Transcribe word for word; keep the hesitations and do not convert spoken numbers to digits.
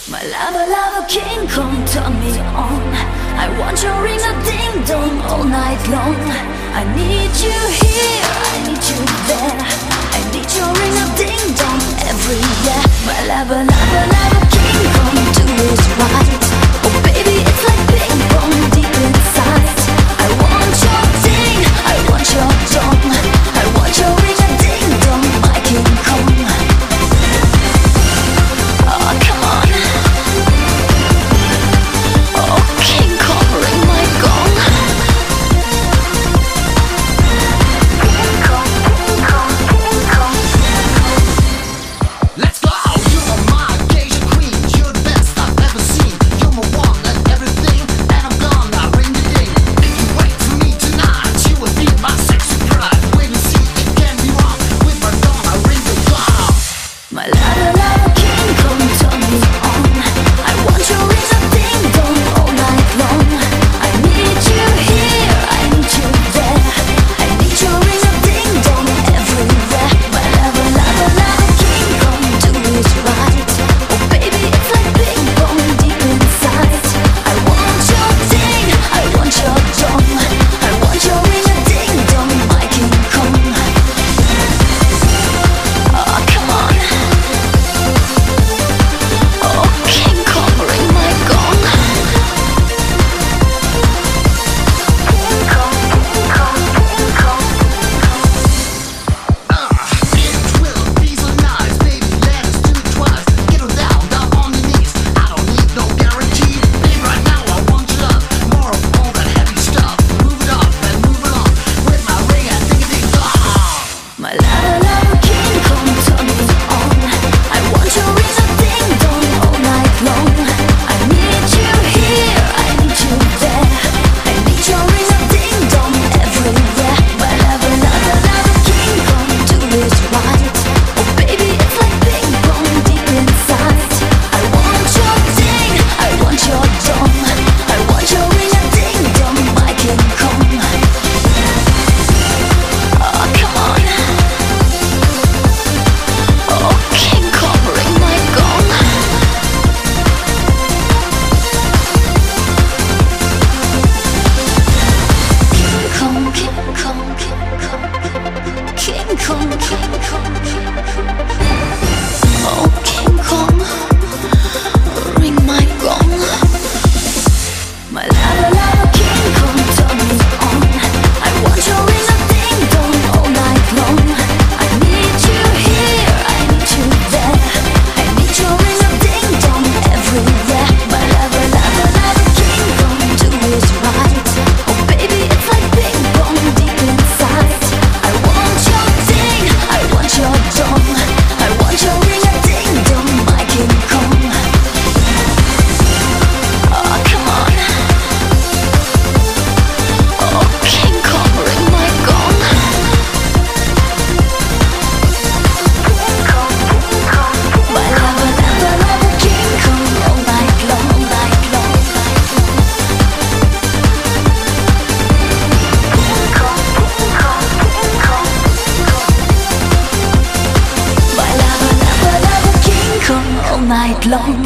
My lover, lover, King Kong, turn me on. I want your ring a ding dong all night long. I need you here, I need you there. I need your ring a ding dong everywhere. My lover, lover, lover, King Kong, do it right. Oh baby, it's like ping pong deep inside. I want your ding, I want your dong. I want your ring a ding dong, my King Kong. Oh, come on. Oh, King Kong, ring my gong. King Kong, King Kong, King Kong. Let's go! You're my Asian queen. You're the best I've ever seen. You're my one and everything, and I'm gonna ring the ding. If you wait for me tonight, you will feel my sexy pride. Wait and see, it can be wrong. With my gong, I ring the gong. My lover, lover, King Kong, turn me on. I want your ring a ding dong all night long. I need you here, I need you there. I need your ring a ding dong everywhere. My lover, lover, lover, King Kong, do it right. Oh baby, it's like ping pong deep inside. I want your ding, I want your dong. I want your ring a ding dong, my King Kong. Oh, come on. Oh, King Kong, ring my gong. King Kong, King Kong, King Kong. Uh, it will be so nice, baby. Let us do it twice. Get on down, down on your knees. I don't need no guarantee. Babe, right now I want your love. More of all that heavy stuff. Move it up and move it on. With my ring and ding ding dong. My lover, lover, King Kong, turn me on. I want your ring a ding dong all night long. I need you here, I need you there. I need your ring a ding dong everywhere. My lover, lover, lover, King Kong, do it right. Oh baby, it's like ping pong deep inside. I want your ding, I want your dong. I want your ring a ding dong, my King Kong. Oh, come on. Oh, King Kong, ring my gong. King Kong, King Kong, King Kong, King Kong, King Kong, King Kong. Oh, King Kong, ring my gong. My lover, lover, King Kong, turn me on. I want your ring a ding dong all night long. I need you here, I need you there. I need your ring a ding dong everywhere. My lover, lover, lover, King Kong, do it right. Oh baby, it's like ping pong deep inside. I want your ding, I want your dong. I want your ring a ding dong, my King Kong. Oh, come on. Oh, King Kong, ring my gong. King Kong, King Kong, my lover, lover, lover, King Kong, all night long, all night long. King Kong, King Kong, King Kong, my lover, lover, lover, King Kong, all night long.